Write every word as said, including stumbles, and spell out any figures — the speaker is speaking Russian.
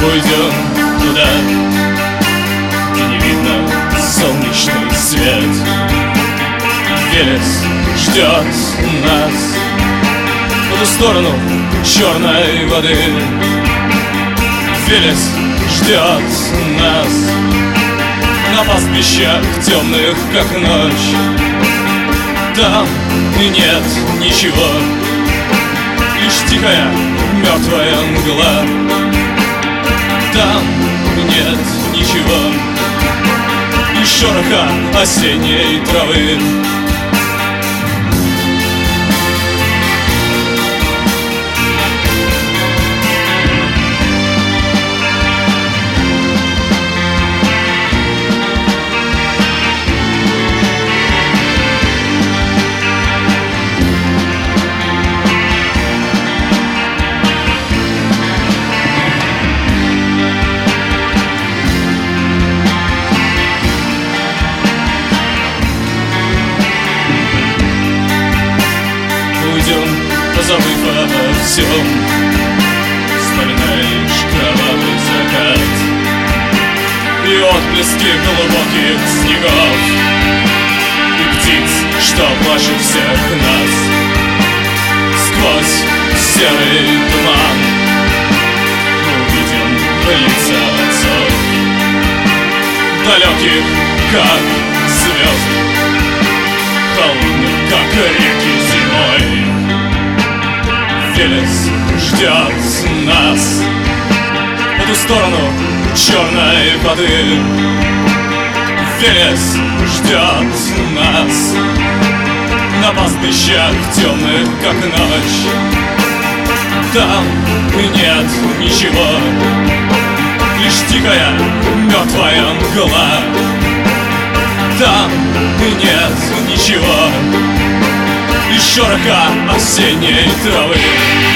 Уйдем туда, где не видно солнечный свет. Велес ждет нас по ту сторону черной воды. Велес ждет нас на пастбищах темных, как ночь. Там нет ничего, лишь тихая мертвая мгла. Там нет ничего, лишь шороха осенней травы. Позабыв обо всем, вспоминаешь кровавый закат и отблески глубоких снегов, и птиц, что плачут всех нас. Сквозь серый туман увидим лица отцов, далеких, как звезды, холодных, как реки зимой. Велес ждет нас по ту сторону черной воды. Велес ждет нас на пастбищах темных, как ночь. Там нет ничего, лишь тихая мертвая мгла. Там нет ничего, лишь шороха осенней травы.